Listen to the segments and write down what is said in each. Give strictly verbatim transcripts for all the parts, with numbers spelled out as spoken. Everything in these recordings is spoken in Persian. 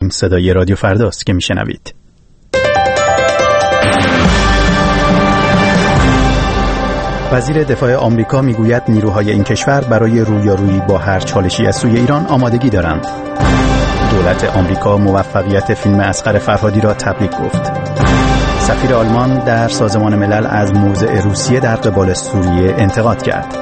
صدای رادیو فرداست که میشنوید. وزیر دفاع آمریکا میگوید نیروهای این کشور برای رویارویی با هر چالشی از سوی ایران آمادگی دارند. دولت آمریکا موفقیت فیلم اصغر فرهادی را تبریک گفت. سفیر آلمان در سازمان ملل از موضع روسیه در قبال سوریه انتقاد کرد.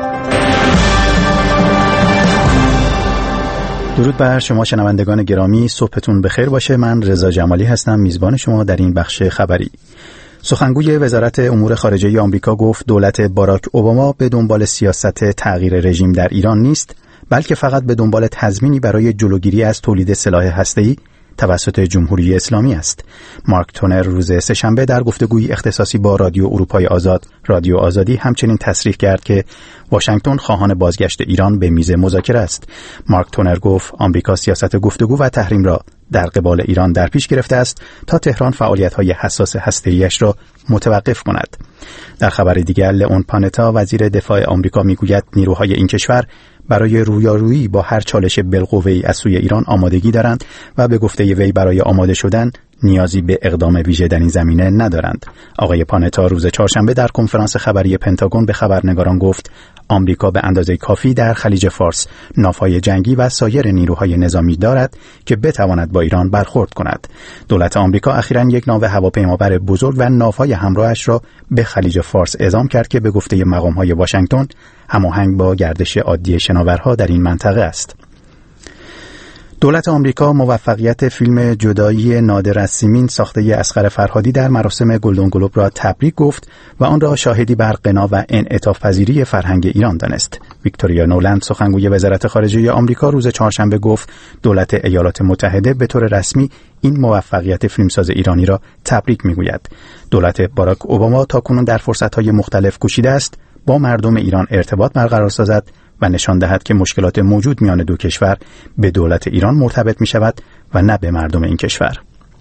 درود بر شما شنوندگان گرامی، صبحتون بخیر باشه. من رضا جمالی هستم، میزبان شما در این بخش خبری. سخنگوی وزارت امور خارجه آمریکا گفت دولت باراک اوباما به دنبال سیاست تغییر رژیم در ایران نیست، بلکه فقط به دنبال تضمینی برای جلوگیری از تولید سلاح هسته‌ای توسط جمهوری اسلامی است. مارک تونر روز سه‌شنبه در گفتگویی اختصاصی با رادیو اروپای آزاد، رادیو آزادی، همچنین تصریح کرد که واشنگتن خواهان بازگشت ایران به میز مذاکره است. مارک تونر گفت آمریکا سیاست گفتگو و تحریم را در قبال ایران در پیش گرفته است تا تهران فعالیت‌های حساس هسته‌ای‌اش را متوقف کند. در خبر دیگر لئون پانتا وزیر دفاع آمریکا میگوید نیروهای این کشور برای رویارویی با هر چالش بالقوه‌ای از سوی ایران آمادگی دارند و به گفته وی برای آماده شدن نیازی به اقدام ویژه در این زمینه ندارند. آقای پانتا روز چهارشنبه در کنفرانس خبری پنتاگون به خبرنگاران گفت آمریکا به اندازه کافی در خلیج فارس ناوهای جنگی و سایر نیروهای نظامی دارد که بتواند با ایران برخورد کند. دولت آمریکا اخیراً یک ناو هواپیمابر بزرگ و ناوهای همراهش را به خلیج فارس اعزام کرد که به گفته مقام‌های واشنگتن هماهنگ با گردش عادی شناورها در این منطقه است. دولت آمریکا موفقیت فیلم جدایی نادر از سیمین ساخته اصغر فرهادی در مراسم گلدن گلوب را تبریک گفت و آن را شاهدی بر غنا و انعطاف پذیری فرهنگ ایران دانست. ویکتوریا نولند سخنگوی وزارت خارجه آمریکا روز چهارشنبه گفت دولت ایالات متحده به طور رسمی این موفقیت فیلمساز ایرانی را تبریک میگوید. دولت باراک اوباما تاکنون در فرصت‌های مختلف کوشیده است با مردم ایران ارتباط برقرار سازد و نشان دهد که مشکلات موجود میان دو کشور به دولت ایران مرتبط می شود و نه به مردم این کشور.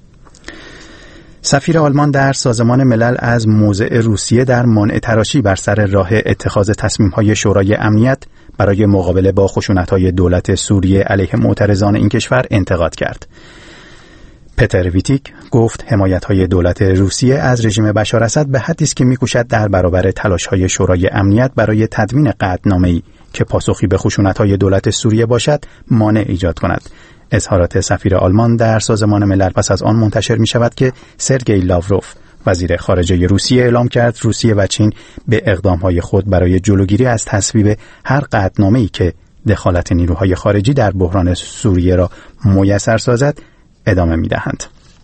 سفیر آلمان در سازمان ملل از موضع روسیه در منع تراشی بر سر راه اتخاذ تصمیم‌های شورای امنیت برای مقابله با خشونت‌های دولت سوریه علیه معترضان این کشور انتقاد کرد. پتر ویتیک گفت حمایت‌های دولت روسیه از رژیم بشار اسد به حدی است که می‌کوشد در برابر تلاش‌های شورای امنیت برای تدوین قطعنامه‌ای که پاسخی به خشونت‌های دولت سوریه باشد مانع ایجاد کند. اظهارات سفیر آلمان در سازمان ملل پس از آن منتشر می‌شود که سرگئی لاوروف وزیر خارجه روسیه اعلام کرد روسیه و چین به اقدام‌های خود برای جلوگیری از تصویب هر قطعنامه‌ای که دخالت نیروهای خارجی در بحران سوریه را میسر سازد ادامه می‌دهند.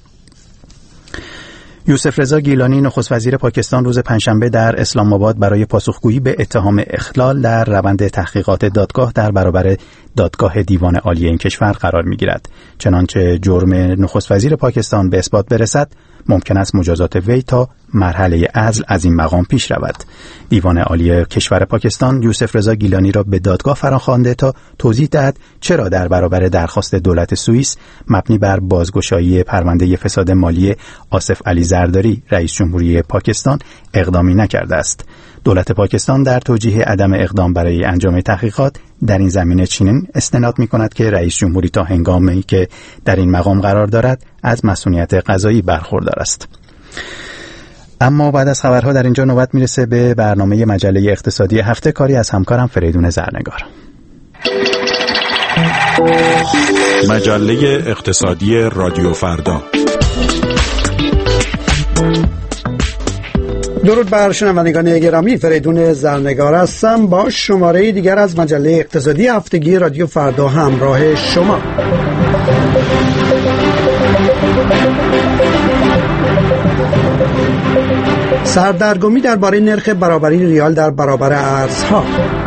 یوسف رضا گیلانی نخست وزیر پاکستان روز پنجشنبه در اسلام آباد برای پاسخگویی به اتهام اخلال در روند تحقیقات دادگاه در برابر دادگاه دیوان عالی این کشور قرار می‌گیرد. چنانچه جرم نخست وزیر پاکستان به اثبات برسد، ممکن است مجازات وی تا مرحله عزل از این مقام پیش رود. دیوان عالی کشور پاکستان یوسف رضا گیلانی را به دادگاه فراخوانده تا توضیح دهد چرا در برابر درخواست دولت سوئیس مبنی بر بازگشایی پرونده فساد مالی آصف علی زرداری رئیس جمهوری پاکستان اقدامی نکرده است. دولت پاکستان در توجیه عدم اقدام برای انجام تحقیقات در این زمینه چنین استناد می‌کند که رئیس جمهوری تا هنگامی که در این مقام قرار دارد از مسئولیت قضایی برخوردار است. اما بعد از خبرها در اینجا نوبت میرسه به برنامه مجله اقتصادی هفته، کاری از همکارم فریدون زرنگار. مجله اقتصادی رادیو فردا. درود بر شنوندگان گرامی، فریدون زرنگار هستم با شماره دیگر از مجله اقتصادی هفتگی رادیو فردا همراه شما. سردرگمی درباره نرخ برابری ریال در برابر ارزها.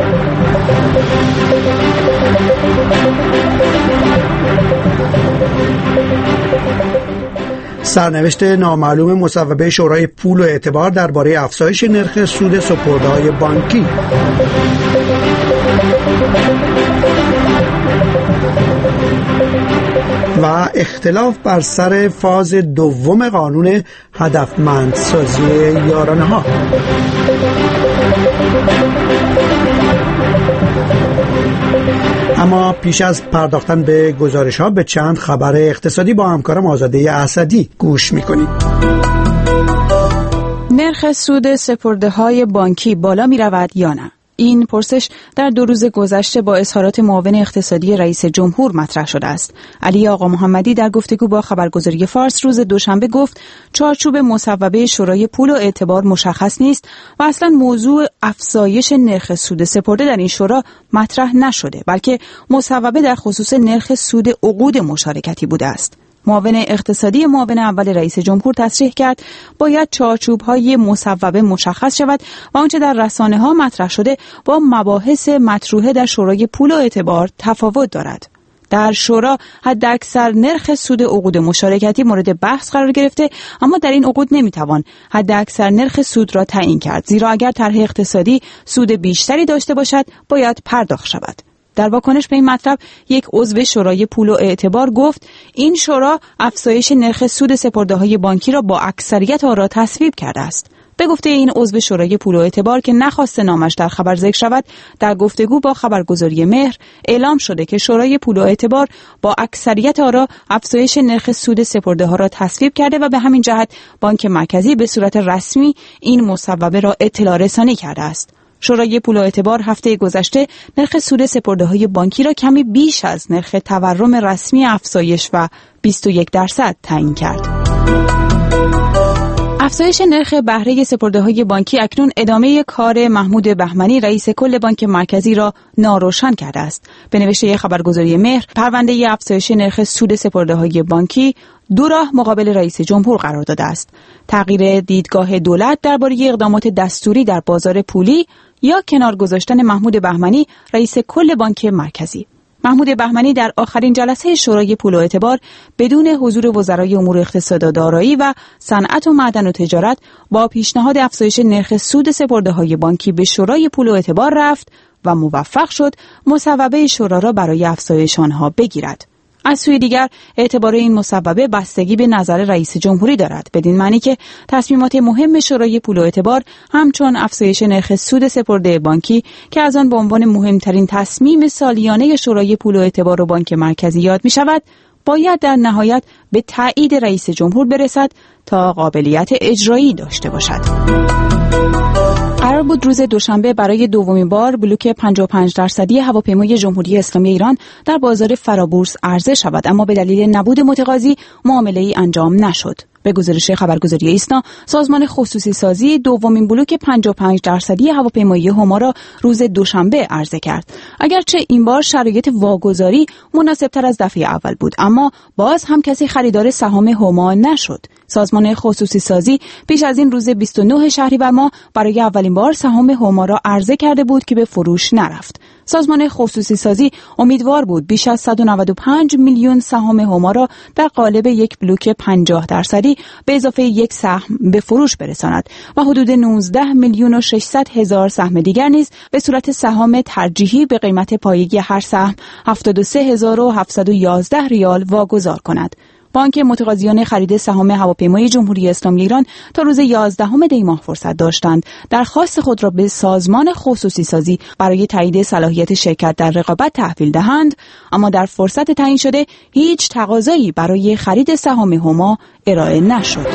سرنوشت نامعلوم مصوبه شورای پول و اعتبار درباره افزایش نرخ سود سپرده‌های بانکی. و اختلاف بر سر فاز دوم قانون هدفمندسازی یارانه‌ها. اما پیش از پرداختن به گزارش‌ها به چند خبر اقتصادی با همکارم آزاده اسدی گوش می‌کنید. نرخ سود سپرده‌های بانکی بالا می‌رود یا نه؟ این پرسش در دو روز گذشته با اظهارات معاون اقتصادی رئیس جمهور مطرح شده است. علی آقا محمدی در گفتگو با خبرگزاری فارس روز دوشنبه گفت چارچوب مصوبه شورای پول و اعتبار مشخص نیست و اصلا موضوع افزایش نرخ سود سپرده در این شورا مطرح نشده، بلکه مصوبه در خصوص نرخ سود عقود مشارکتی بوده است. معاون اقتصادی معاون اول رئیس جمهور تصریح کرد باید چارچوب‌های مصوبه مشخص شود و آنچه در رسانه‌ها مطرح شده با مباحث مطروحه در شورای پول و اعتبار تفاوت دارد. در شورا حداکثر نرخ سود عقود مشارکتی مورد بحث قرار گرفته، اما در این عقود نمیتوان حداکثر نرخ سود را تعیین کرد، زیرا اگر طرح اقتصادی سود بیشتری داشته باشد باید پرداخت شود. در واکنش به این مطلب یک عضو شورای پول و اعتبار گفت این شورا افزایش نرخ سود سپرده‌های بانکی را با اکثریت آرا تصویب کرده است. به گفته این عضو شورای پول و اعتبار که نخواست نامش در خبر ذکر شود، در گفتگو با خبرگزاری مهر اعلام شده که شورای پول و اعتبار با اکثریت آرا افزایش نرخ سود سپرده‌ها را تصویب کرده و به همین جهت بانک مرکزی به صورت رسمی این مصوبه را اطلاع رسانی کرده است. شورای پول و اعتبار هفته گذشته نرخ سود سپرده‌های بانکی را کمی بیش از نرخ تورم رسمی افزایش و بیست و یک درصد تعیین کرد. افزایش نرخ بهره سپرده‌های بانکی اکنون ادامه کار محمود بهمنی رئیس کل بانک مرکزی را ناروشن کرده است. به نوشته خبرگزاری مهر، پرونده افزایش نرخ سود سپرده‌های بانکی دو راه مقابل رئیس جمهور قرار داده است: تغییر دیدگاه دولت درباره اقدامات دستوری در بازار پولی یا کنار گذاشتن محمود بهمنی رئیس کل بانک مرکزی. محمود بهمنی در آخرین جلسه شورای پول و اعتبار بدون حضور وزرای امور اقتصاد و دارایی و صنعت و معدن و تجارت با پیشنهاد افزایش نرخ سود سپرده‌های بانکی به شورای پول و اعتبار رفت و موفق شد مصوبه شورا را برای افزایش آنها بگیرد. از سوی دیگر اعتبار این مصوبه بستگی به نظر رئیس جمهوری دارد، بدین معنی که تصمیمات مهم شورای پول و اعتبار همچون افزایش نرخ سود سپرده بانکی که از آن به عنوان مهمترین تصمیم سالیانه شورای پول و اعتبار و بانک مرکزی یاد می شود، باید در نهایت به تایید رئیس جمهور برسد تا قابلیت اجرایی داشته باشد. قرار بود روز دوشنبه برای دومین بار بلوک پنجاه و پنج درصدی هواپیمای جمهوری اسلامی ایران در بازار فرابورس عرضه شود، اما به دلیل نبود متقاضی معامله‌ای انجام نشد. به گزارش خبرگزاری ایسنا، سازمان خصوصی سازی دومین بلوک پنجاه و پنج درصدی هواپیمایی هما را روز دوشنبه عرضه کرد. اگرچه این بار شرایط واگذاری مناسب‌تر از دفعه اول بود، اما باز هم کسی خریدار سهام هما نشد. سازمان خصوصی سازی پیش از این روز بیست و نه شهریور ماه برای اولین بار سهام هما را عرضه کرده بود که به فروش نرفت. سازمان خصوصی سازی امیدوار بود بیش از صد و نود و پنج میلیون سهام هما را در قالب یک بلوک پنجاه درصدی به اضافه یک سهم به فروش برساند و حدود نوزده میلیون و ششصد هزار سهم دیگر نیز به صورت سهام ترجیحی به قیمت پایگی هر سهم هفتاد و سه هزار و هفتصد و یازده ریال واگذار کند. بانک متقاضیان خرید سهام هواپیمای جمهوری اسلامی ایران تا روز یازدهم دی ماه فرصت داشتند درخواست خود را به سازمان خصوصی سازی برای تایید صلاحیت شرکت در رقابت تحویل دهند، اما در فرصت تعیین شده هیچ تقاضایی برای خرید سهام هما ارائه نشد.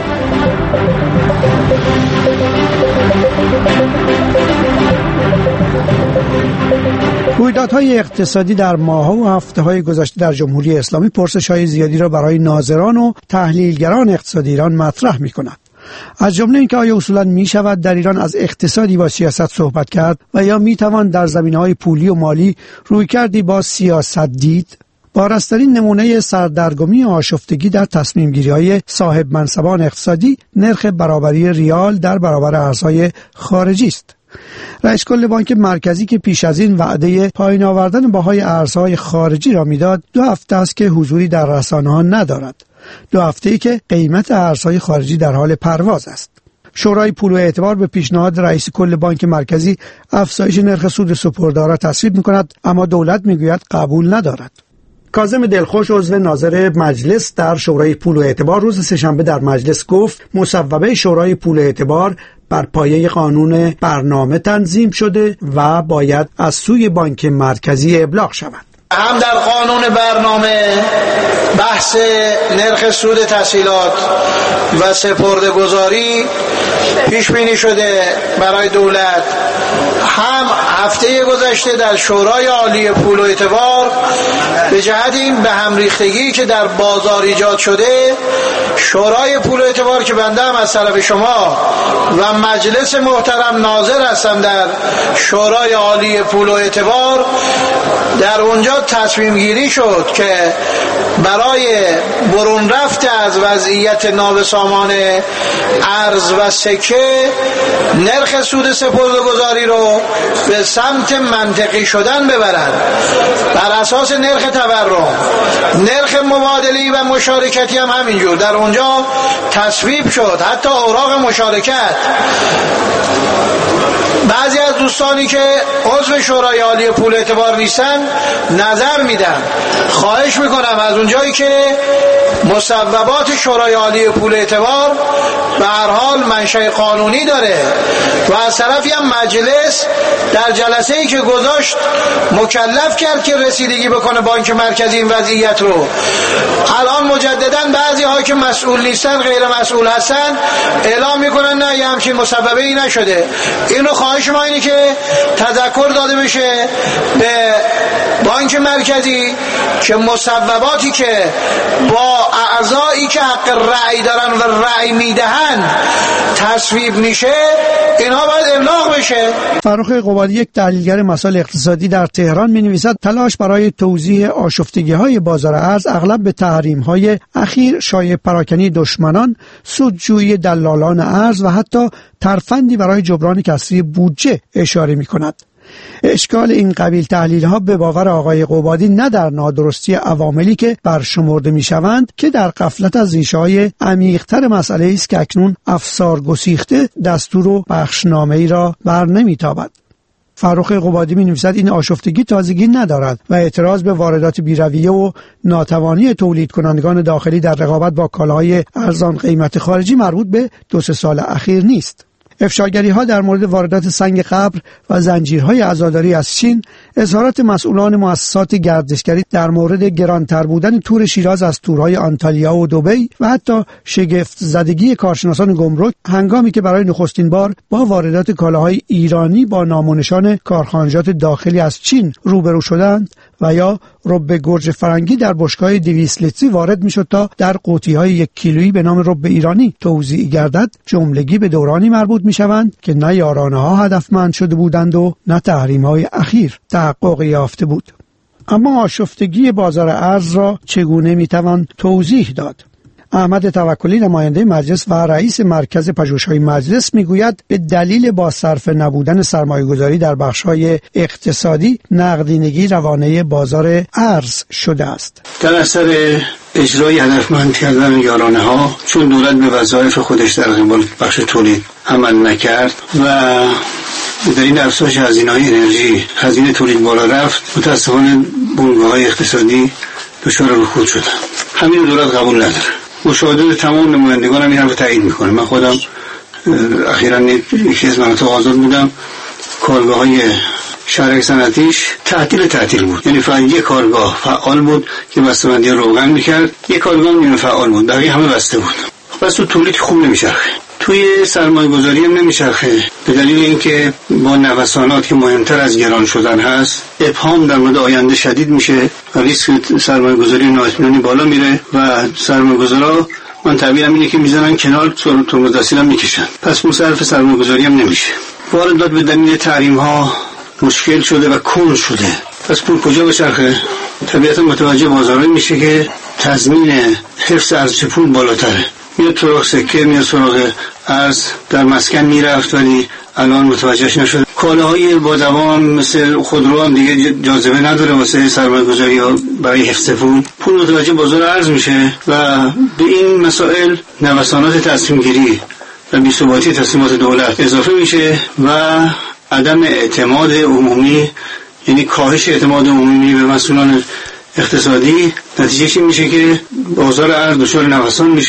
رویدادهای اقتصادی در ماه‌ها و هفته‌های گذشته در جمهوری اسلامی پرسش‌های زیادی را برای ناظران و تحلیلگران اقتصادی ایران مطرح می‌کند. از جمله اینکه آیا اصولاً می‌شود در ایران از اقتصادی با سیاست صحبت کرد و یا می‌توان در زمینه‌های پولی و مالی رویکردی با سیاست دید؟ بارزترین نمونه سردرگمی و آشفتگی در تصمیم‌گیری‌های صاحب منصبان اقتصادی نرخ برابری ریال در برابر ارزهای خارجی است. رئیس کل بانک مرکزی که پیش از این وعده پایین آوردن بهای ارزهای خارجی را میداد، دو هفته است که حضوری در رسانه‌ها ندارد. دو هفته‌ای که قیمت ارزهای خارجی در حال پرواز است. شورای پول و اعتبار به پیشنهاد رئیس کل بانک مرکزی افزایش نرخ سود سپرده را تصویب می‌کند، اما دولت می‌گوید قبول ندارد. کاظم دلخوش عضو ناظر مجلس در شورای پول و اعتبار روز سه‌شنبه در مجلس گفت مصوبه شورای پول و اعتبار بر پایه قانون برنامه تنظیم شده و باید از سوی بانک مرکزی ابلاغ شود. هم در قانون برنامه بحث نرخ سود تسهیلات و سپرده‌گذاری پیش بینی شده برای دولت، هم هفته گذشته در شورای عالی پول و اعتبار به جهت این به هم ریختگی که در بازار ایجاد شده، شورای پول و اعتبار که بنده هم از طرف شما و مجلس محترم ناظر هستم در شورای عالی پول و اعتبار، در اونجا تصمیم گیری شد که برای برون رفت از وضعیت نابسامان ارز و سکه نرخ سود سپرده‌گذاری رو به سمت منطقی شدن ببرن بر اساس نرخ تورم. نرخ مبادله‌ای و مشارکتی هم همینجور در اونجا تصویب شد، حتی اوراق مشارکت. بعضی از دوستانی که عضو شورای عالی پول اعتبار نیستن نظر میدن، خواهش میکنم از اونجایی که مصوبات شورای عالی پول اعتبار به هر حال منشأ قانونی داره و از طرفی هم مجلس در جلسه ای که گذاشت مکلف کرد که رسیدگی بکنه بانک مرکزی این وضعیت رو. الان مجددا بعضی ها که مسئول نیستن، غیر مسئول هستن، اعلام میکنن نه یه همچین مسببه ای نشده. اینو خواهش ما اینه که تذکر داده بشه به بانک مرکزی که مصوباتی که با اعضایی که حق رأی دارن و رأی میدهن تصویب میشه، اینها باید ابلاغ بشه. فرخ قبادی، یک تحلیلگر مسائل اقتصادی در تهران، می‌نویسد تلاش برای توزیع آشفتگی‌های بازار ارز اغلب به تحریم‌های اخیر، شایع پراکنی دشمنان، سودجویی دلالان ارز و حتی ترفندی برای جبران کسری بودجه اشاره می‌کند. اشکال این قبیل تحلیل ها به باور آقای قبادی نه در نادرستی عواملی که برشمرده می شوند که در غفلت از ریشه های عمیق‌تر مسئله است که اکنون افسار گسیخته دستور و بخشنامه ای را بر نمی تابد. فرخ قبادی می نویسد این آشفتگی تازگی ندارد و اعتراض به واردات بی‌رویه و ناتوانی تولید کنندگان داخلی در رقابت با کالاهای ارزان قیمت خارجی مربوط به دو سه سال اخیر نیست. افشاگری ها در مورد واردات سنگ قبر و زنجیرهای عزاداری از چین، اظهارات مسئولان مؤسسات گردشگری در مورد گرانتر بودن تور شیراز از تورهای آنتالیا و دبی و حتی شگفت زدگی کارشناسان گمرک هنگامی که برای نخستین بار با واردات کالاهای ایرانی با نام و نشان کارخانجات داخلی از چین روبرو شدند و یا رب گرج فرنگی در بشکه‌های دویست لیتری وارد میشد تا در قوطی‌های یک کیلویی به نام رب ایرانی توزیع گردد، جملگی به دورانی مربوط میشوند که نه یارانه‌ها هدفمند شده بودند و نه تحریم‌های اخیر تحقق یافته بود. اما آشفتگی بازار ارز را چگونه میتوان توضیح داد؟ احمد توکلی، نماینده مجلس و رئیس مرکز پژوهش‌های مجلس، میگوید به دلیل با صرف نبودن سرمایه‌گذاری در بخش‌های اقتصادی، نقدینگی روانه بازار ارز شده است. در اثر اجرای هدفمند کردن یارانه‌ها، چون دولت به وظایف خودش در قبال بخش تولید عمل نکرد و در این افزایش هزینه‌های انرژی، هزینه تولید بالا رفت، متأسفانه بنگاه‌های اقتصادی دچار رکود شدن. همین دولت قبول نداره. مشاهده تمام نمایندگان هم این حرف تایید میکنه. من خودم اخیراً یکی از مناطق آزاد بودم، کارگاه‌های شهرک صنعتیش تعطیل تعطیل بود، یعنی فقط یک کارگاه فعال بود که بسته‌بندی روغن میکرد، یک کارگاه نیمه فعال بود، بقیه همه بسته بود. پس تو تولید خوب نمیچرخه، توی سرمایه گذاری هم نمیچرخه، به دلیل اینکه با نوسانات که مهمتر از گران شدن هست، ابهام در مورد آینده شدید میشه و ریسک سرمایه گذاری نااطمینانی بالا میره و سرمایه گذارا، من تعبیرم اینه که میزنن کنار، ترمز دستی هم میکشن، پس مصرف سرمایه گذاری هم نمیشه. واردات به دلیل تحریم ها مشکل شده و کند شده، پس پول کجا بچرخه؟ طبیعتا متوجه بازارایی میشه که تضمین حفظ ارزش پول بالاتره، میاد سراغ سکه، میاد سراغ ارز، در مسکن میرفت ولی الان متوجهش نشده. کالاهای با دوام مثل خودرو هم دیگه جاذبه نداره واسه سرمایه گذاری ها برای حفظ پول. پول متوجه بازار ارز میشه و به این مسائل نوسانات تصمیم گیری و بی‌ثباتی تصمیمات دولت اضافه میشه و عدم اعتماد عمومی، یعنی کاهش اعتماد عمومی به مسئولان اقتصادی، نتیجهش این میشه که بازار ارز دچار نوسان میشه.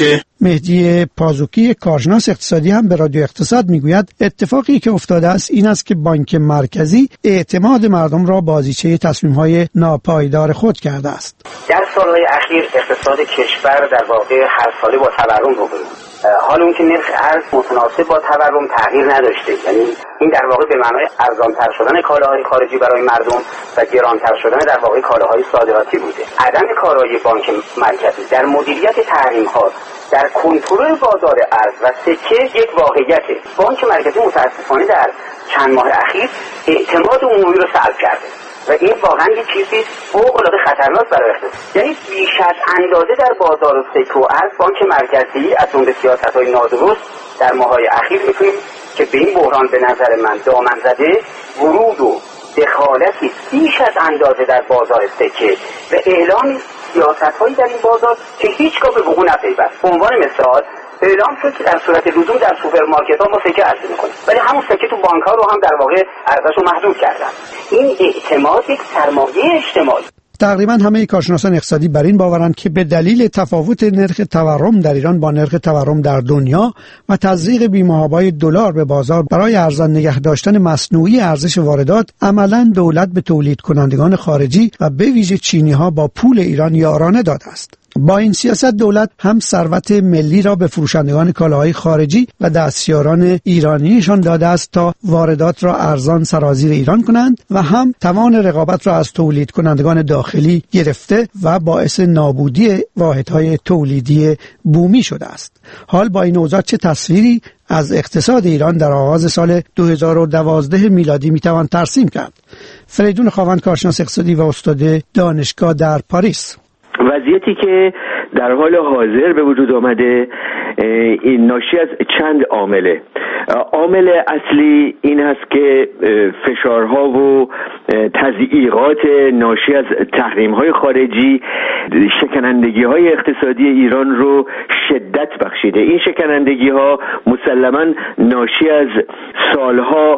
مهدی پازوکی کارشناس اقتصادی هم به رادیو اقتصاد میگوید اتفاقی که افتاده است این است که بانک مرکزی اعتماد مردم را بازیچه تصمیم‌های ناپایدار خود کرده است. در سالهای اخیر اقتصاد کشور در واقع هر ساله با تورم روبرو حال اون که نرخ ارز متناسب با تورم تغییر نداشته، یعنی این در واقع به معنای ارزان‌تر شدن کالاهای خارجی برای مردم و گرانتر شدن در واقع کالاهای صادراتی بوده. عدم کارایی بانک مرکزی در مدیریت تحریم‌ها، در کنترل بازار ارز و سکه یک واقعیته. بانک مرکزی متاسفانه در چند ماه اخیر اعتماد عمومی رو سلب کرده و این واقعا یک چیزی فوق‌العاده خطرناک برای اقتصاد. یعنی بیش از اندازه در بازار سکه و ارز بانک مرکزی از اون سیاست‌های نادرست در ماه‌های اخیر می‌تونیم که به این بحران به نظر من دامن زده ورود و دخالتی بیش از اندازه در بازار سکه و اعلام سیاست‌هایی در این بازار که هیچگاه به وقوع نپیوست. به عنوان مثال اعلام شد که در صورت لزوم در سوپرمارکت‌ها ما سکه عرضه می‌کنیم، ولی همون سکه تو بانک‌ها رو هم در واقع ارزش رو محدود کردن. این اعتماد یک سرمایه اجتماعی. تقریبا همه کارشناسان اقتصادی بر این باورند که به دلیل تفاوت نرخ تورم در ایران با نرخ تورم در دنیا و تزریق بی‌محابای دلار به بازار برای ارزان نگه داشتن مصنوعی ارزش واردات، عملاً دولت به تولید کنندگان خارجی و به ویژه چینی‌ها با پول ایران یارانه داده است. با این سیاست دولت هم ثروت ملی را به فروشندگان کالاهای خارجی و دستیاران ایرانیشان داده است تا واردات را ارزان سرازیر ایران کنند و هم توان رقابت را از تولید کنندگان داخلی گرفته و باعث نابودی واحدهای تولیدی بومی شده است. حال با این اوضاع چه تصویری از اقتصاد ایران در آغاز سال دو هزار و دوازده میلادی میتوان ترسیم کرد؟ فریدون خاوند، کارشناس اقتصادی و استاد دانشگاه در پاریس: وضعیتی که در حال حاضر به وجود آمده این ناشی از چند عامله. عامل اصلی این هست که فشارها و تضییقات ناشی از تحریم‌های خارجی شکنندگی‌های اقتصادی ایران رو شدت بخشیده. این شکنندگی‌ها مسلماً ناشی از سالها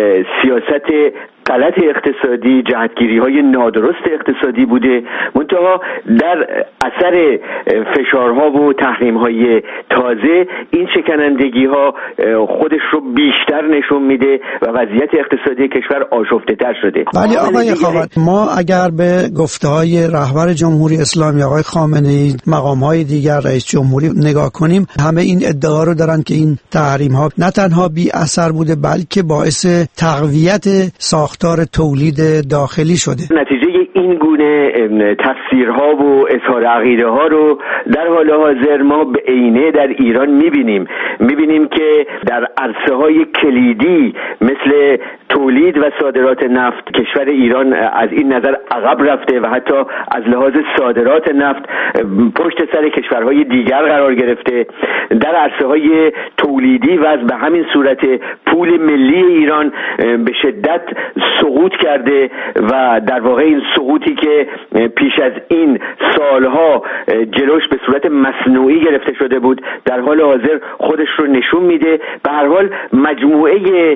سیاست غلط اقتصادی، جهتگیری‌های نادرست اقتصادی بوده، منتها در اثر فشارها و تحریم‌های تازه این شکنندگی‌ها خودش رو بیشتر نشون میده و وضعیت اقتصادی کشور آشفته‌تر شده. ولی آقای خاوند، ما اگر به گفته‌های رهبر جمهوری اسلامی آقای خامنه‌ای، مقام‌های دیگر رئیس جمهوری نگاه کنیم، همه این ادعا رو دارن که این تحریم‌ها نه تنها بی اثر بوده بلکه باعث تقویت ساختار تولید داخلی شده. نتیجه این گونه تفسیرها و اظهار عقیده ها رو در حال حاضر ما به عینه در ایران میبینیم. میبینیم که در عرصه های کلیدی مثل تولید و صادرات نفت کشور ایران از این نظر عقب رفته و حتی از لحاظ صادرات نفت پشت سر کشورهای دیگر قرار گرفته. در عرصه های تولیدی و از به همین صورت پول ملی ایران به شدت سقوط کرده و در واقع این سقوطی که پیش از این سالها جلوش به صورت مصنوعی گرفته شده بود در حال حاضر خودش رو نشون میده. به هر حال مجموعه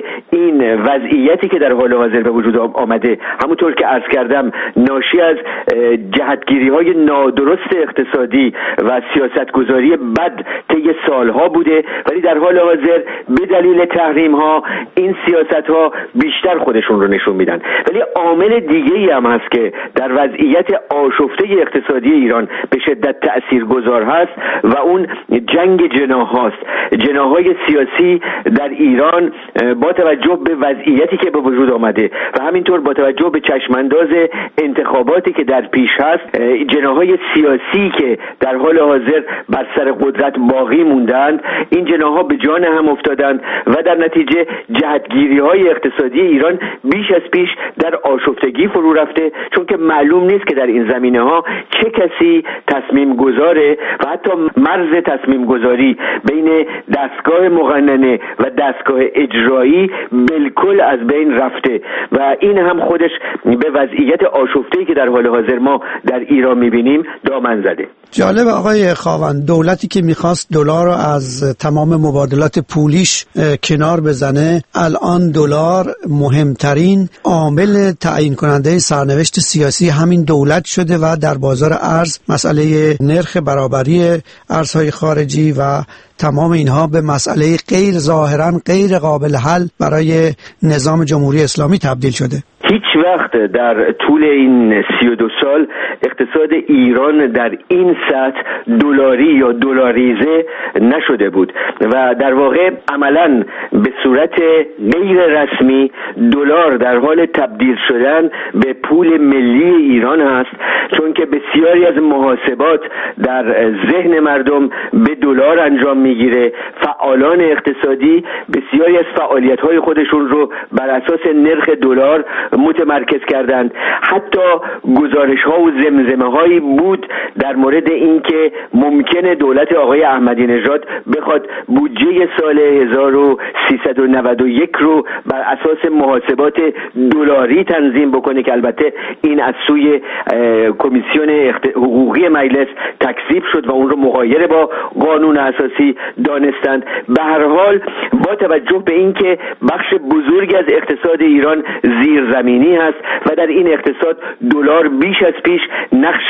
این وضعیتی که در حال حاضر به وجود آمده همونطور که عرض کردم ناشی از جهتگیری‌های نادرست اقتصادی و سیاستگذاری بد طی سالها بوده، ولی در حال حاضر به دلیل تحریم‌ها این سیاست‌ها بیشتر خودشون رو نشون میدن. ولی عامل دیگه‌ای هم هست که در وضعیت آشفته اقتصادی ایران به شدت تأثیرگذار هست و اون جنگ جناح هاست. جناح‌های سیاسی در ایران با توجه به وضعیتی که به وجود آمده و همینطور با توجه به چشمانداز انتخاباتی که در پیش هست، جناح‌های سیاسی که در حال حاضر بر سر قدرت باقی موندند، این جناح‌ها به جان هم افتادند و در نتیجه جهتگیری‌های اقتصادی ایران بیش از پیش در آشفتگی فرو رفته، چون که معلوم نیست که در این زمینه‌ها چه کسی تصمیم گذاره و حتی مرز تصمیم گذاری بین دستگاه مقننه و دستگاه اجرایی بالکل از از بین رفته و این هم خودش به وضعیت آشفته‌ای که در حال حاضر ما در ایران می‌بینیم دامن زده. جالب آقای خاوند، دولتی که میخواست دلار رو از تمام مبادلات پولیش کنار بزنه، الان دلار مهمترین عامل تعیین کننده سرنوشت سیاسی همین دولت شده و در بازار ارز مسئله نرخ برابری ارزهای خارجی و تمام اینها به مسئله غیر ظاهرا غیر قابل حل برای نظام جمهوری اسلامی تبدیل شده. هیچ وقت در طول این سی و دو سال اقتصاد ایران در این سطح دلاری یا دلاریزه نشده بود و در واقع عملاً به صورت غیر رسمی دلار در حال تبدیل شدن به پول ملی ایران هست، چون که بسیاری از محاسبات در ذهن مردم به دلار انجام میگیره. فعالان اقتصادی بسیاری از فعالیت‌های خودشون رو بر اساس نرخ دلار متمرکز کردند. حتی گزارش‌ها و زمزمه‌هایی بود در مورد اینکه ممکنه دولت آقای احمدی نژاد بخواد بودجه سال هزار و سیصد و نود و یک رو بر اساس محاسبات دلاری تنظیم بکنه که البته این از سوی کمیسیون حقوقی مجلس تکذیب شد و اون رو مغایر با قانون اساسی دانستند. به هر حال با توجه به اینکه بخش بزرگی از اقتصاد ایران زیرزمینی هست و در این اقتصاد دلار بیش از پیش نقش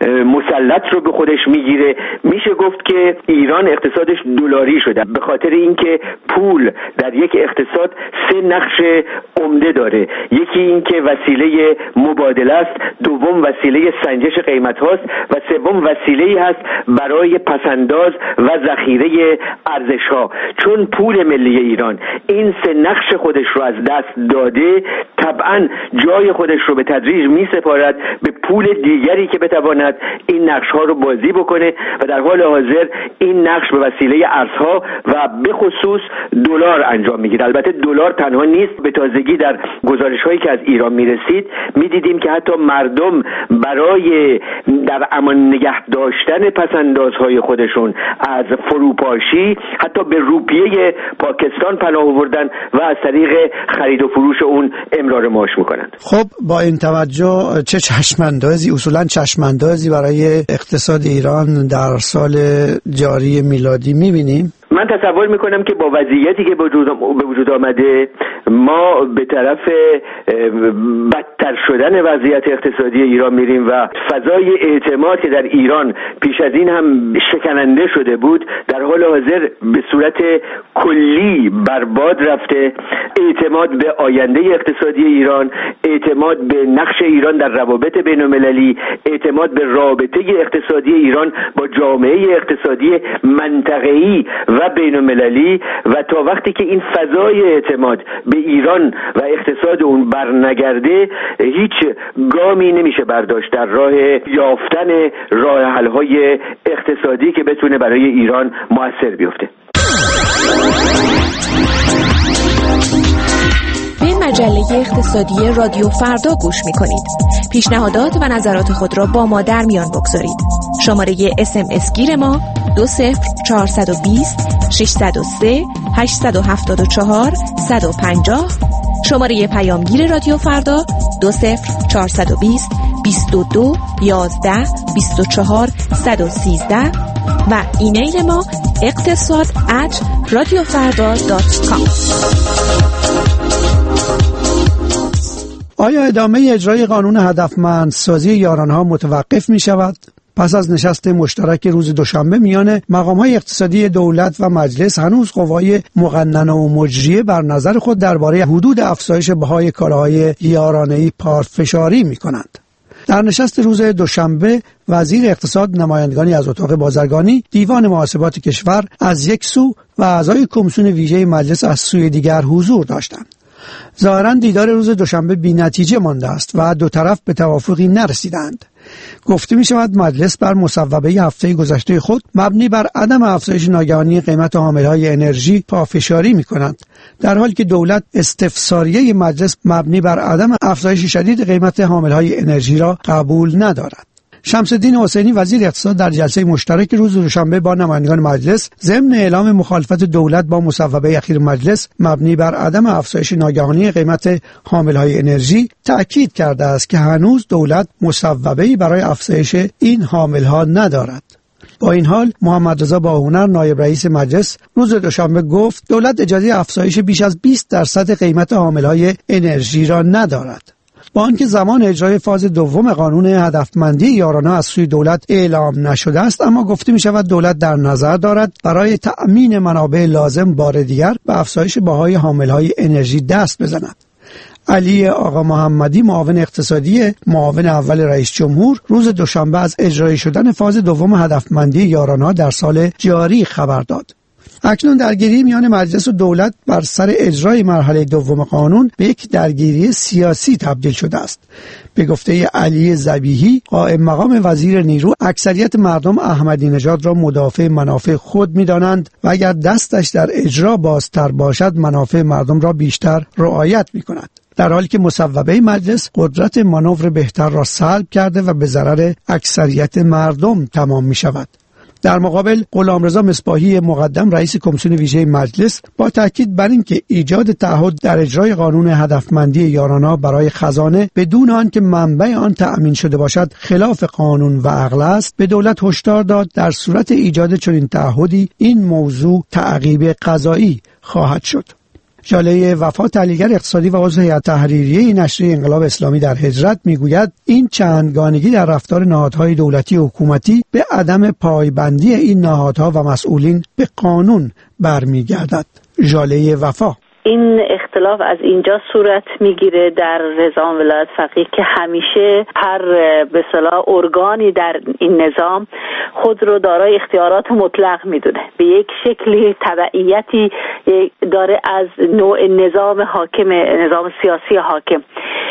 مسلط رو به خودش میگیره، میشه گفت که ایران اقتصادش دلاری شده به خاطر اینکه پول در یک اقتصاد سه نقش عمده داره. یکی اینکه وسیله مبادله است، دوم وسیله سنجش قیمت هاست و سوم وسیله‌ای هست برای پسنداز و ذخیره ارزش ها. چون پول ملی ایران این سه نقش خودش رو از دست داده، طبعا جای خودش رو به تدریج می سپارد به پول دیگری که بتواند این نقش ها رو بازی بکنه و در حال حاضر این نقش به وسیله ارزها و به خصوص دلار انجام میگیره. البته دلار تنها نیست، به تازگی در گزارش هایی که از ایران میرسید میدیدیم که حتی مردم برای در امان نگه داشتن پسندازهای خودشون از فروپاشی حتی به روپیه پاکستان پناه آوردن و از طریق خرید و فروش اون امرار معاش میکنند. خب با این توجه چه چشماندازی اصولا چشماندازی برای اقتصاد ایران در سال جاری میلادی میبینیم؟ من تصور میکنم که با وضعیتی که به وجود آمده ما به طرف بدتر شدن وضعیت اقتصادی ایران میریم و فضای اعتماد که در ایران پیش از این هم شکننده شده بود در حال حاضر به صورت کلی برباد رفته. اعتماد به آینده اقتصادی ایران، اعتماد به نقش ایران در روابط بین المللی، اعتماد به رابطه اقتصادی ایران با جامعه اقتصادی منطقه‌ای و بین المللی و تا وقتی که این فضای اعتماد به ایران و اقتصاد اون برنگرده هیچ گامی نمیشه برداشت در راه یافتن راه حل‌های اقتصادی که بتونه برای ایران مؤثر بیفته. به مجله اقتصادی رادیو فردا گوش می‌کنید. پیشنهادات و نظرات خود را با ما در میان بگذارید. شماره اس ام اس گیر ما دو صفر چهارصد و بیست ششصد و سه هشتصد و هفتاد و چهار صد و پنجاه. شماره پیامگیر رادیو فردا دو صفر چهارصد و بیست بیست و دو یازده بیست و چهار صد و سیزده و ایمیل ما اقتصاد ات رادیو فردا دات کام. آیا ادامه اجرای قانون هدفمندسازی یارانه‌ها متوقف می شود؟ پس از نشست مشترک روز دوشنبه میان مقام‌های اقتصادی دولت و مجلس هنوز قوای مقننه و مجریه بر نظر خود درباره حدود افزایش بهای کالاهای یارانه‌ای پافشاری می‌کنند. در نشست روز دوشنبه وزیر اقتصاد، نمایندگانی از اتاق بازرگانی، دیوان محاسبات کشور از یک سو و اعضای کمیسیون ویژه مجلس از سوی دیگر حضور داشتند. ظاهراً دیدار روز دوشنبه بی نتیجه مانده است و دو طرف به توافقی نرسیدند. گفته می شود مجلس بر مصوبه هفته گذشته خود مبنی بر عدم افزایش ناگهانی قیمت حاملهای انرژی پافشاری می کند، در حالی که دولت استفساریه مجلس مبنی بر عدم افزایش شدید قیمت حاملهای انرژی را قبول ندارد. شمس الدین حسینی وزیر اقتصاد در جلسه مشترک روز دوشنبه با نمایندگان مجلس ضمن اعلام مخالفت دولت با مصوبه اخیر مجلس مبنی بر عدم افزایش ناگهانی قیمت حاملهای انرژی تأکید کرده است که هنوز دولت مصوبه‌ای برای افزایش این حاملها ندارد. با این حال محمد رضا باهنر نایب رئیس مجلس روز دوشنبه گفت دولت اجازه افزایش بیش از بیست درصد قیمت حاملهای انرژی را ندارد. با آنکه زمان اجرای فاز دوم قانون هدفمندی یارانه از سوی دولت اعلام نشده است، اما گفته می شود دولت در نظر دارد برای تأمین منابع لازم بار دیگر به افزایش بهای حاملهای انرژی دست بزند. علی آقا محمدی معاون اقتصادی معاون اول رئیس جمهور روز دوشنبه از اجرای شدن فاز دوم هدفمندی یارانه در سال جاری خبر داد. اکنون درگیری میان مجلس و دولت بر سر اجرای مرحله دوم قانون به یک درگیری سیاسی تبدیل شده است. به گفته علی ذبیحی قائم مقام وزیر نیرو، اکثریت مردم احمدی نژاد را مدافع منافع خود می‌دانند و اگر دستش در اجرا بازتر باشد منافع مردم را بیشتر رعایت می‌کند، در حالی که مصوبه مجلس قدرت مانور بهتر را سلب کرده و به ضرر اکثریت مردم تمام می‌شود. در مقابل غلامرضا مصباحی مقدم رئیس کمیسیون ویژه مجلس با تاکید بر اینکه ایجاد تعهد در اجرای قانون هدفمندی یارانه برای خزانه بدون آنکه منبع آن تأمین شده باشد خلاف قانون و عقل است، به دولت هشدار داد در صورت ایجاد چنین تعهدی این موضوع تعقیب قضایی خواهد شد. ژاله وفا، تحلیلگر اقتصادی و عضو هیئت تحریریه نشریه انقلاب اسلامی در هجرت، میگوید این چندگانگی در رفتار نهادهای دولتی و حکومتی به عدم پایبندی این نهادها و مسئولین به قانون برمیگردد. ژاله وفا: این اختلاف از اینجا صورت میگیره در نظام ولایت فقیه که همیشه هر به اصطلاح ارگانی در این نظام خود رو دارای اختیارات مطلق میدونه، به یک شکلی تبعیتی داره از نوع نظام حاکم، نظام سیاسی حاکم.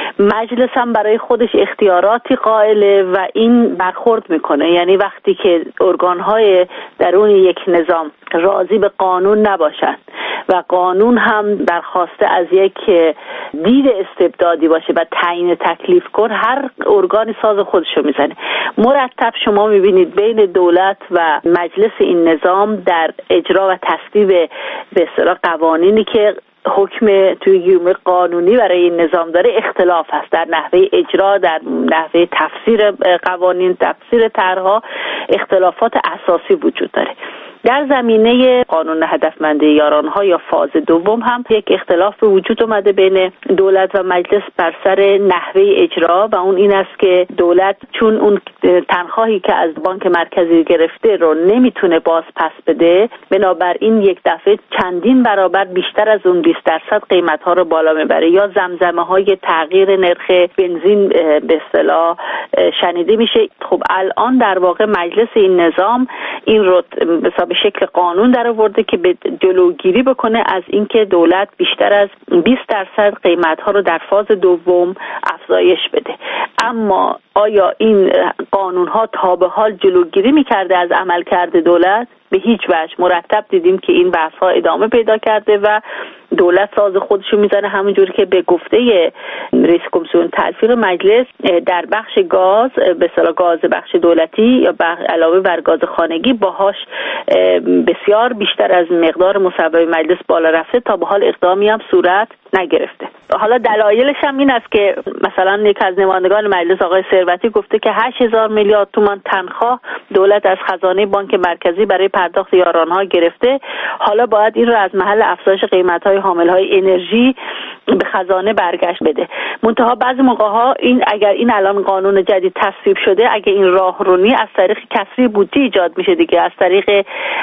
مجلس هم برای خودش اختیاراتی قائله و این برخورد میکنه، یعنی وقتی که ارگانهای درون یک نظام راضی به قانون نباشند و قانون هم درخواسته از یک دید استبدادی باشه و تعیین تکلیف کن، هر ارگانی ساز خودشو میزنه. مرتب شما میبینید بین دولت و مجلس این نظام در اجرا و تصویب به اصطلاح قوانینی که حکم توی گیوم قانونی برای این نظام داره اختلاف هست، در نحوه اجرا، در نحوه تفسیر قوانین، تفسیر طرح‌ها اختلافات اساسی وجود داره. در زمینه قانون هدفمندی یارانه‌ها یا فاز دوم هم یک اختلاف به وجود اومده بین دولت و مجلس بر سر نحوه اجرا و اون این است که دولت چون اون تنخواهی که از بانک مرکزی گرفته رو نمیتونه باز پس بده، بنابراین یک دفعه چندین برابر بیشتر از اون بیست درصد قیمت‌ها رو بالا میبره، یا زمزمه‌های تغییر نرخ بنزین به اصطلاح شنیده میشه. خب الان در واقع مجلس این نظام این رو به شکل قانون در آورده که به جلوگیری بکنه از اینکه دولت بیشتر از بیست درصد قیمت‌ها رو در فاز دوم افزایش بده. اما آیا این قانون‌ها تا به حال جلوگیری می‌کرده از عملکرد دولت؟ به هیچ وجه. مرتب دیدیم که این بحث‌ها ادامه پیدا کرده و دولت ساز خودشو میزنه، همونجوری که به گفته رئیس کمیسیون تلفیق مجلس در بخش گاز، به اصطلاح گاز بخش دولتی یا علاوه بر گاز خانگی باهاش بسیار بیشتر از مقدار مصوبه مجلس بالا رفته، تا به حال اقدامی هم صورت نگرفته. حالا دلایلش هم این است که مثلا یک از نمایندگان مجلس آقای ثروتی گفته که هشت هزار میلیارد تومان تنخواه دولت از خزانه بانک مرکزی برای پرداخت یارانه‌ها گرفته، حالا باید این رو از محل افزایش قیمت‌های حاملهای انرژی به خزانه برگشت بده. منتها بعضی موقع‌ها این اگر این الان قانون جدید تصویب شده، اگه این راهرونی از طریق کسری بودجه ایجاد میشه دیگه، از طریق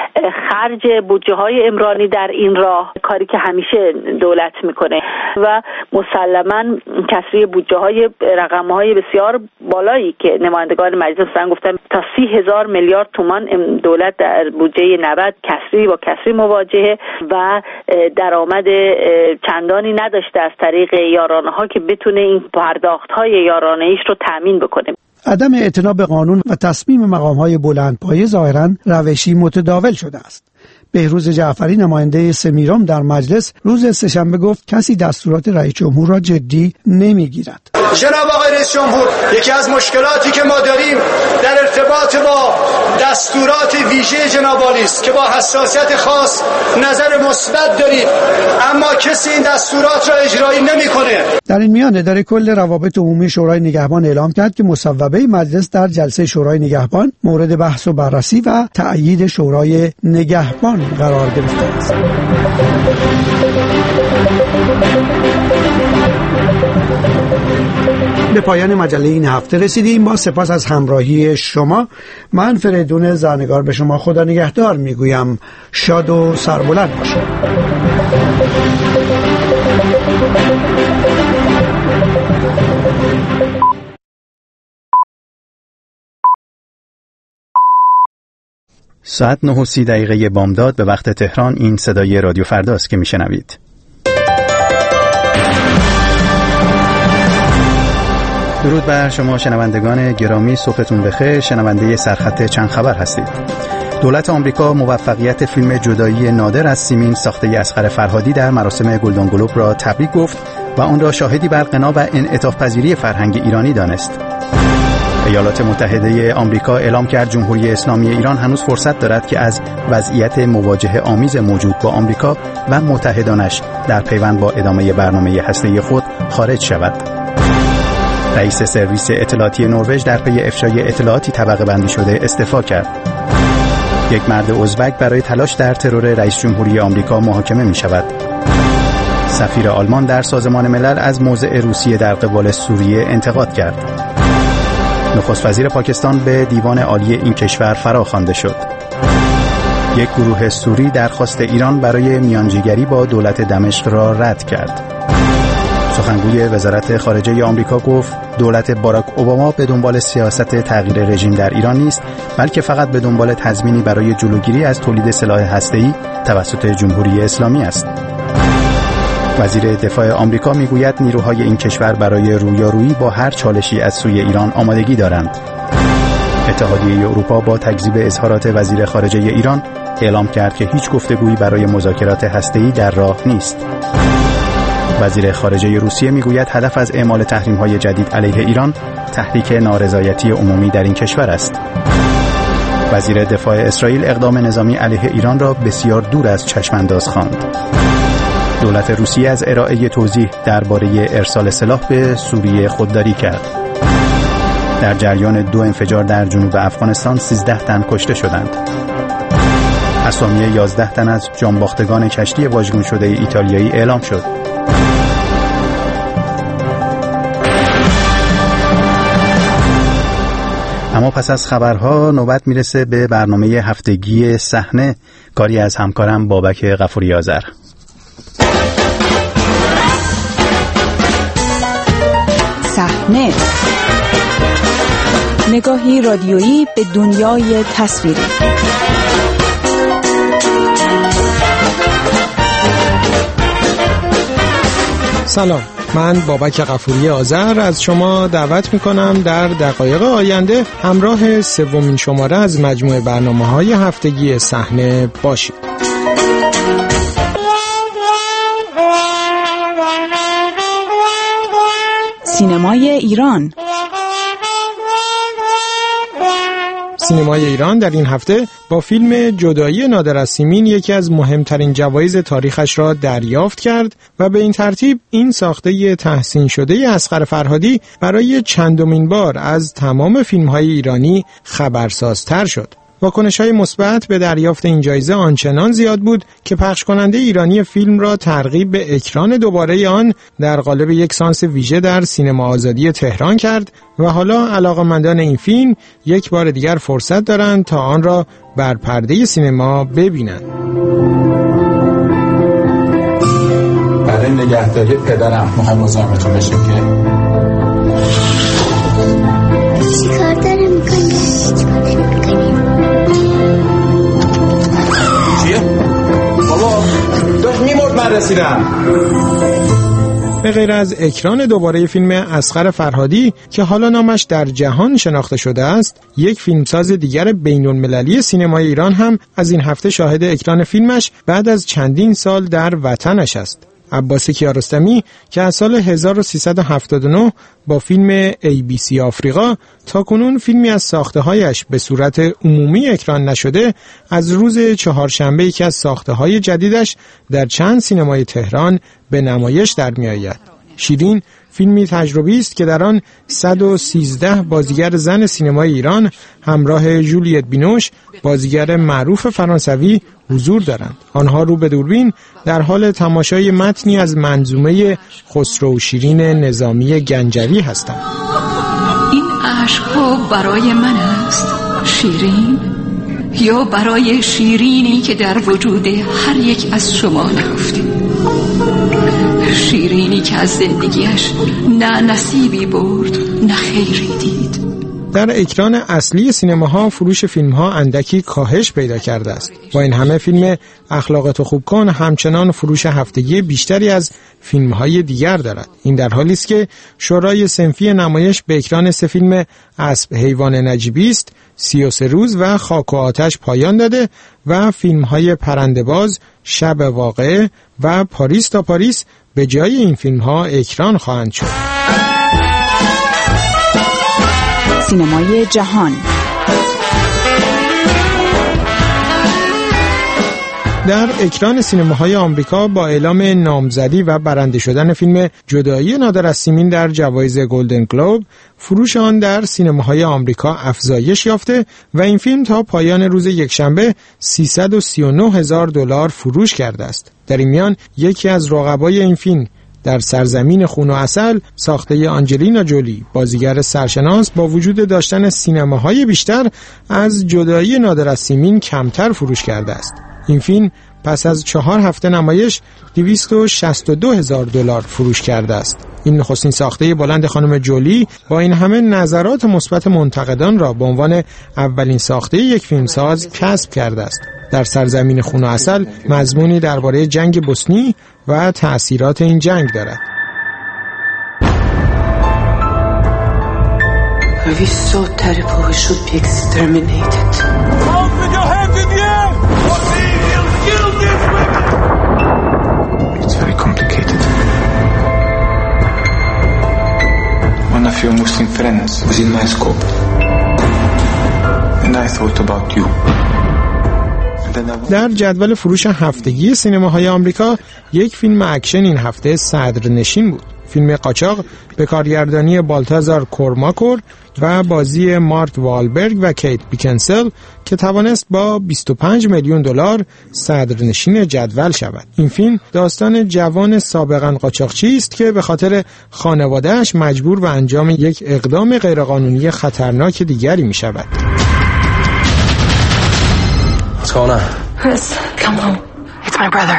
خرج بودجه‌های عمرانی در این راه، کاری که همیشه دولت میکنه و مسلماً کسری بودجه‌های رقم‌های بسیار بالایی که نمایندگان مجلس مثلا گفتن تا سی هزار میلیارد تومان دولت در بودجه نود کسری با کسری مواجهه و درآمد چندانی نداشته از طریق یارانه‌ها که بتونه این پرداخت‌های یارانه‌ایش رو تامین بکنه. عدم اعتنا به قانون و تصمیم مقام‌های بلندپایه ظاهراً روشی متداول شده است. بهروز جعفری نماینده سمیرام در مجلس روز سه‌شنبه گفت کسی دستورات رئیس جمهور را جدی نمیگیرد. جناب آقای رئیس جمهور، یکی از مشکلاتی که ما داریم در ارتباط با دستورات ویژه جناب عالی است که با حساسیت خاص نظر مثبت دارید، اما کسی این دستورات را اجرایی نمیکنه. در این میان اداره کل روابط عمومی شورای نگهبان اعلام کرد که مصوبه مجلس در جلسه شورای نگهبان مورد بحث و بررسی و تأیید شورای نگهبان قرار گرفته است. به پایان مجله این هفته رسیدیم. با سپاس از همراهی شما، من فریدون زرنگار به شما خدا نگهدار میگویم. شاد و سربلند باشید. ساعت نه و سی دقیقه بامداد به وقت تهران. این صدای رادیو فرداست که میشنوید. درود بر شما شنوندگان گرامی، صبحتون بخیر. شنونده سرخط چند خبر هستید. دولت آمریکا موفقیت فیلم جدایی نادر از سیمین ساخته اصغر فرهادی در مراسم گلدن گلوب را تبریک گفت و آن را شاهدی بر غنا و انعطاف پذیری فرهنگ ایرانی دانست. ایالات متحده آمریکا اعلام کرد جمهوری اسلامی ایران هنوز فرصت دارد که از وضعیت مواجهه آمیز موجود با آمریکا و متحدانش در پیوند با ادامه برنامه هسته‌ای خود خارج شود. رئیس سرویس اطلاعاتی نروژ در پی افشای اطلاعاتی طبقه بندی شده استعفا کرد. یک مرد ازبک برای تلاش در ترور رئیس جمهوری آمریکا محاکمه می شود. سفیر آلمان در سازمان ملل از موضع روسیه در قبال سوریه انتقاد کرد. نخست وزیر پاکستان به دیوان عالی این کشور فرا خوانده شد. یک گروه سوری درخواست ایران برای میانجیگری با دولت دمشق را رد کرد. سخنگوی وزارت خارجه آمریکا گفت دولت باراک اوباما به دنبال سیاست تغییر رژیم در ایران نیست، بلکه فقط به دنبال تضمینی برای جلوگیری از تولید سلاح هسته‌ای توسط جمهوری اسلامی است. وزیر دفاع آمریکا میگوید نیروهای این کشور برای رویارویی با هر چالشی از سوی ایران آمادگی دارند. اتحادیه اروپا با تکذیب اظهارات وزیر خارجه ایران اعلام کرد که هیچ گفتگویی برای مذاکرات هسته‌ای در راه نیست. وزیر خارجه روسیه میگوید هدف از اعمال تحریم‌های جدید علیه ایران تحریک نارضایتی عمومی در این کشور است. وزیر دفاع اسرائیل اقدام نظامی علیه ایران را بسیار دور از چشم‌انداز خواند. دولت روسیه از ارائه توضیح درباره ارسال سلاح به سوریه خودداری کرد. در جریان دو انفجار در جنوب افغانستان سیزده تن کشته شدند. اسامی یازده تن از جانباختگان کشتی واژگون شده ایتالیایی اعلام شد. اما پس از خبرها نوبت میرسه به برنامه هفتگی صحنه، کاری از همکارم بابک غفوری آذر. صحنه، نگاهی رادیویی به دنیای تصویری. سلام، من بابک غفوری آذر از شما دعوت میکنم در دقایق آینده همراه سومین شماره از مجموعه برنامه‌های هفتگی صحنه باشید. سینمای ایران. سینمای ایران در این هفته با فیلم جدایی نادر از سیمین یکی از مهمترین جوایز تاریخش را دریافت کرد و به این ترتیب این ساخته تحسین شده اصغر فرهادی برای چندمین بار از تمام فیلم‌های ایرانی خبرسازتر شد. واکنش‌های مثبت به دریافت این جایزه آنچنان زیاد بود که پخش کننده ایرانی فیلم را ترغیب به اکران دوباره آن در قالب یک سانس ویژه در سینما آزادی تهران کرد و حالا علاقه‌مندان این فیلم یک بار دیگر فرصت دارند تا آن را بر پرده سینما ببینند. برای نگهداری پدرم مهم مزاحمتون بشیم که چی کار داره میکنی؟ چیه؟ بابا داشت میمرد من رسیدم. به غیر از اکران دوباره فیلم اصغر فرهادی که حالا نامش در جهان شناخته شده است، یک فیلمساز دیگر بین‌المللی سینمای ایران هم از این هفته شاهد اکران فیلمش بعد از چندین سال در وطنش است. عباس کیارستمی که از سال هزار و سیصد و هفتاد و نه با فیلم ای بی سی آفریقا تاکنون فیلمی از ساخته‌هایش به صورت عمومی اکران نشده، از روز چهارشنبه یکی از ساخته‌های جدیدش در چند سینمای تهران به نمایش در می‌آید. شیرین فیلمی تجربی است که در آن صد و سیزده بازیگر زن سینمای ایران همراه جولیت بینوش، بازیگر معروف فرانسوی، حضور دارند. آنها رو به دوربین در حال تماشای متنی از منظومه خسرو شیرین نظامی گنجوی هستند. این عشق‌ها برای من است شیرین، یا برای شیرینی که در وجود هر یک از شما نهفته، شیرینی که از زندگیش نه نصیبی برد نه خیری دید. در اکران اصلی سینماها فروش فیلمها اندکی کاهش پیدا کرده است. با این همه فیلم اخلاقتو خوب کن همچنان فروش هفتگی بیشتری از فیلمهای دیگر دارد. این در حالی است که شورای صنفی نمایش به اکران سه فیلم اسب حیوان نجیبی است، سی و سه روز و خاک و آتش پایان داده و فیلمهای پرنده‌باز، شب واقعه و پاریس تا پاریس به جای این فیلمها اکران خواهند شد. سینمای جهان. در اکران سینماهای آمریکا با اعلام نامزدی و برنده شدن فیلم جدایی نادر از سیمین در جوایز گلدن گلوب، فروش آن در سینماهای آمریکا افزایش یافته و این فیلم تا پایان روز یکشنبه سیصد و سی و نه هزار دلار فروش کرده است. در این میان یکی از رقبای این فیلم در سرزمین خون و عسل ساخته آنجلینا جولی، بازیگر سرشناس، با وجود داشتن سینماهای بیشتر از جدایی نادر از سیمین کمتر فروش کرده است. این فیلم پس از چهار هفته نمایش دویست و شصت و دو هزار دلار فروش کرده است. این نخستین ساخته بلند خانم جولی با این همه نظرات مثبت منتقدان را به عنوان اولین ساخته یک فیلمساز کسب کرده است. در سرزمین خون و عسل مضمونی درباره جنگ بوسنی و تأثیرات این جنگ دارد. We saw terrible we should be exterminated. Out with your hands in the air! We'll kill these women! It's very complicated. One of your Muslim friends was in my scope. And I thought about you. در جدول فروش هفتگی سینماهای آمریکا یک فیلم اکشن این هفته صدرنشین بود. فیلم قاچاق به کارگردانی بالتازار کورماکور و بازی مارک والبرگ و کیت بیکنسل که توانست با بیست و پنج میلیون دلار صدرنشین جدول شود. این فیلم داستان جوان سابقاً قاچاقچی است که به خاطر خانواده‌اش مجبور به انجام یک اقدام غیرقانونی خطرناک دیگری می شود. What's going on? Chris, come home. It's my brother.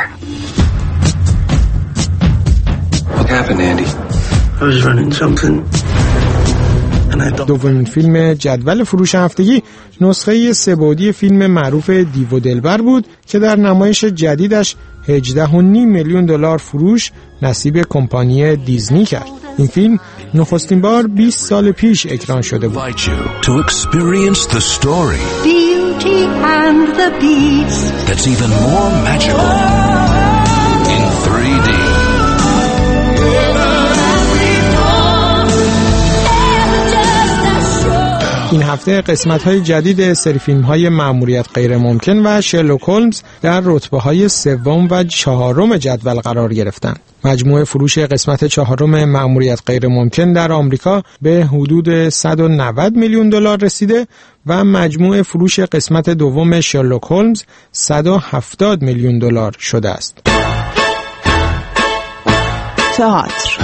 What happened, Andy? I was running something. دومین فیلم جدول فروش هفتگی نسخه سه‌بعدی فیلم معروف دیو و دلبر بود که در نمایش جدیدش هجده و نیم میلیون دلار فروش نصیب کمپانی دیزنی کرد. این فیلم نخستین بار بیست سال پیش اکران شده بود. To experience the story Beauty and the Beast that's even more magical in three D. این هفته قسمت‌های جدید سری فیلم‌های مأموریت غیر ممکن و شرلوک هولمز در رتبه‌های سوم و چهارم جدول قرار گرفتند. مجموع فروش قسمت چهارم مأموریت غیر ممکن در آمریکا به حدود صد و نود میلیون دلار رسیده و مجموع فروش قسمت دوم شرلوک هولمز صد و هفتاد میلیون دلار شده است. تئاتر.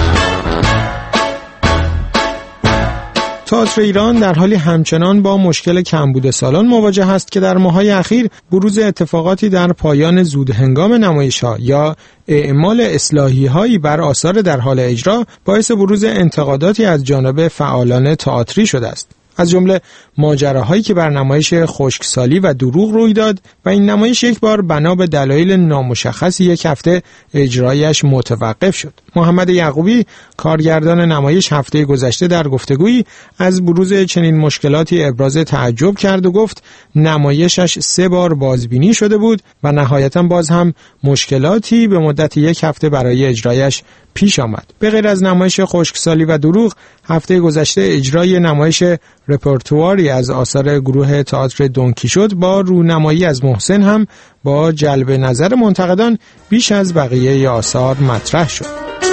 تئاتر ایران در حالی همچنان با مشکل کمبود سالن مواجه است که در ماه‌های اخیر بروز اتفاقاتی در پایان زود هنگام نمایش‌ها یا اعمال اصلاحی‌هایی بر آثار در حال اجرا باعث بروز انتقاداتی از جانب فعالان تئاتری شده است. از جمله ماجراهایی که بر نمایش خشکسالی و دروغ روی داد و این نمایش یک بار بنا به دلایل نامشخصی یک هفته اجرایش متوقف شد. محمد یعقوبی کارگردان نمایش هفته گذشته در گفتگویی از بروز چنین مشکلاتی ابراز تعجب کرد و گفت نمایشش سه بار بازبینی شده بود و نهایتاً باز هم مشکلاتی به مدت یک هفته برای اجرایش پیش آمد. به غیر از نمایش خشکسالی و دروغ، هفته گذشته اجرای نمایش رپرتواری از آثار گروه تئاتر دونکیشوت با رونمایی از محسن هم با جلب نظر منتقدان بیش از بقیه آثار مطرح شد.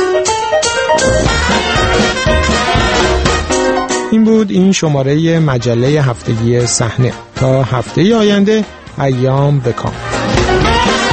این بود این شماره مجله هفتگی صحنه. تا هفته آینده، ایام بکام.